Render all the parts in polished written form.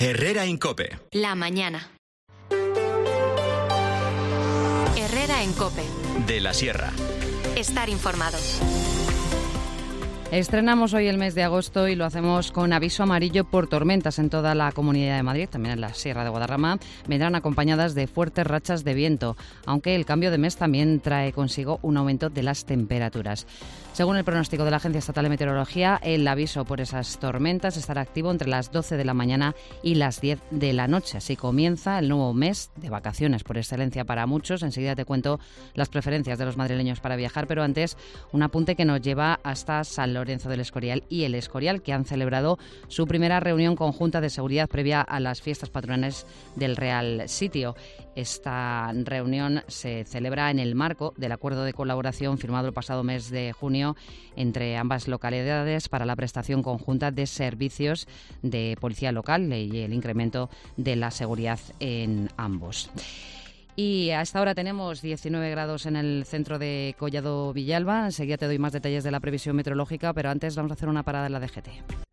Herrera en COPE. La mañana. Herrera en COPE. De la Sierra. Estar informado. Estrenamos hoy el mes de agosto y lo hacemos con aviso amarillo por tormentas en toda la Comunidad de Madrid, también en la Sierra de Guadarrama. Vendrán acompañadas de fuertes rachas de viento, aunque el cambio de mes también trae consigo un aumento de las temperaturas. Según el pronóstico de la Agencia Estatal de Meteorología, el aviso por esas tormentas estará activo entre las 12 de la mañana y las 10 de la noche. Así comienza el nuevo mes de vacaciones por excelencia para muchos. Enseguida te cuento las preferencias de los madrileños para viajar, pero antes un apunte que nos lleva hasta San Lorenzo del Escorial y El Escorial, que han celebrado su primera reunión conjunta de seguridad previa a las fiestas patronales del Real Sitio. Esta reunión se celebra en el marco del acuerdo de colaboración firmado el pasado mes de junio entre ambas localidades para la prestación conjunta de servicios de policía local y el incremento de la seguridad en ambos. Y a esta hora tenemos 19 grados en el centro de Collado Villalba. Enseguida te doy más detalles de la previsión meteorológica, pero antes vamos a hacer una parada en la DGT.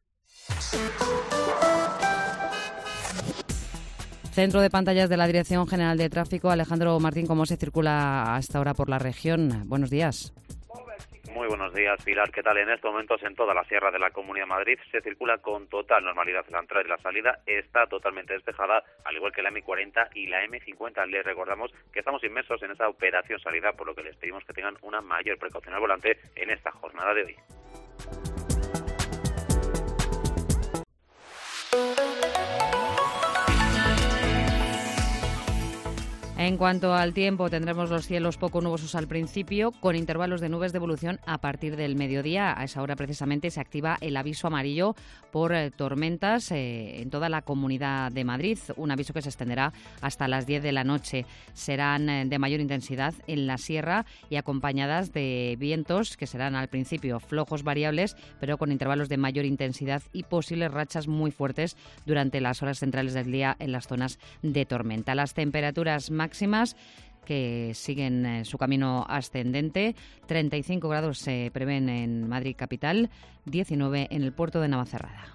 Centro de pantallas de la Dirección General de Tráfico. Alejandro Martín, ¿cómo se circula a esta hora por la región? Buenos días. Muy buenos días, Pilar. ¿Qué tal? En estos momentos en toda la Sierra de la Comunidad de Madrid se circula con total normalidad. La entrada y la salida está totalmente despejada, al igual que la M40 y la M50. Les recordamos que estamos inmersos en esa operación salida, por lo que les pedimos que tengan una mayor precaución al volante en esta jornada de hoy. En cuanto al tiempo, tendremos los cielos poco nubosos al principio, con intervalos de nubes de evolución a partir del mediodía. A esa hora precisamente se activa el aviso amarillo por tormentas en toda la Comunidad de Madrid, un aviso que se extenderá hasta las 10 de la noche. Serán de mayor intensidad en la sierra y acompañadas de vientos que serán al principio flojos variables, pero con intervalos de mayor intensidad y posibles rachas muy fuertes durante las horas centrales del día en las zonas de tormenta. Las temperaturas máximas que siguen su camino ascendente. 35 grados se prevén en Madrid capital, 19 en el puerto de Navacerrada.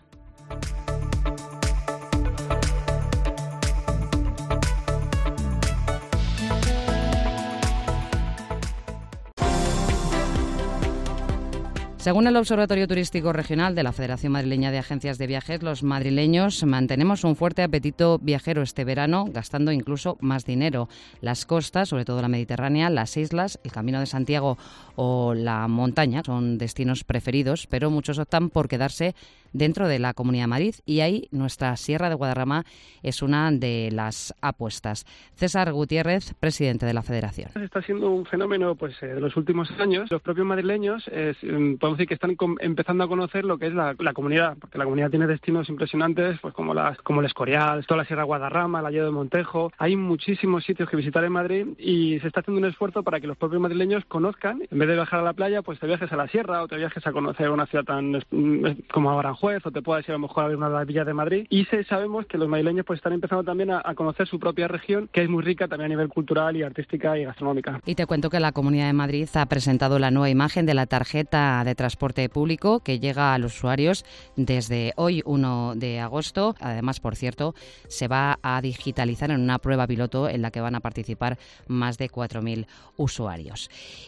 Según el Observatorio Turístico Regional de la Federación Madrileña de Agencias de Viajes, los madrileños mantenemos un fuerte apetito viajero este verano, gastando incluso más dinero. Las costas, sobre todo la Mediterránea, las islas, el Camino de Santiago o la montaña son destinos preferidos, pero muchos optan por quedarse dentro de la Comunidad de Madrid y ahí nuestra Sierra de Guadarrama es una de las apuestas. César Gutiérrez, presidente de la Federación. Está siendo un fenómeno de los últimos años. Los propios madrileños podemos decir que están empezando a conocer lo que es la comunidad, porque la comunidad tiene destinos impresionantes, pues como el Escorial, toda la Sierra de Guadarrama, el Alledo de Montejo. Hay muchísimos sitios que visitar en Madrid y se está haciendo un esfuerzo para que los propios madrileños conozcan, en vez de viajar a la playa, pues te viajes a la sierra o te viajes a conocer una ciudad tan como Aranjuez, o te puedas ir a lo mejor a ver una de las villas de Madrid. Y sabemos que los madrileños pues están empezando también a conocer su propia región, que es muy rica también a nivel cultural y artística y gastronómica. Y te cuento que la Comunidad de Madrid ha presentado la nueva imagen de la tarjeta de transporte público que llega a los usuarios desde hoy, 1 de agosto. Además, por cierto, se va a digitalizar en una prueba piloto en la que van a participar más de 4.000 usuarios.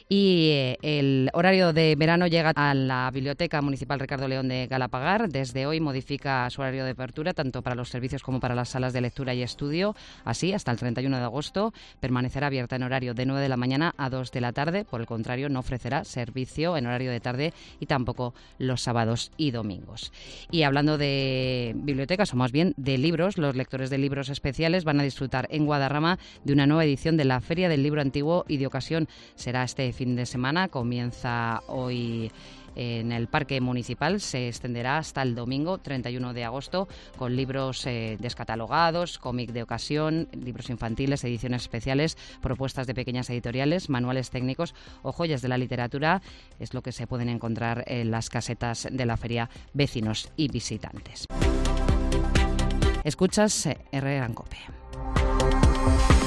Y el horario de verano llega a la Biblioteca Municipal Ricardo León de Galapagar. Desde hoy modifica su horario de apertura tanto para los servicios como para las salas de lectura y estudio. Así, hasta el 31 de agosto permanecerá abierta en horario de 9 de la mañana a 2 de la tarde. Por el contrario, no ofrecerá servicio en horario de tarde y tampoco los sábados y domingos. Y hablando de bibliotecas, o más bien de libros, los lectores de libros especiales van a disfrutar en Guadarrama de una nueva edición de la Feria del Libro Antiguo y de Ocasión. Será este fin de semana, comienza hoy en el Parque Municipal, se extenderá hasta el domingo 31 de agosto con libros descatalogados, cómic de ocasión, libros infantiles, ediciones especiales, propuestas de pequeñas editoriales, manuales técnicos o joyas de la literatura. Es lo que se pueden encontrar en las casetas de la feria vecinos y visitantes. Escuchas Herrera en COPE.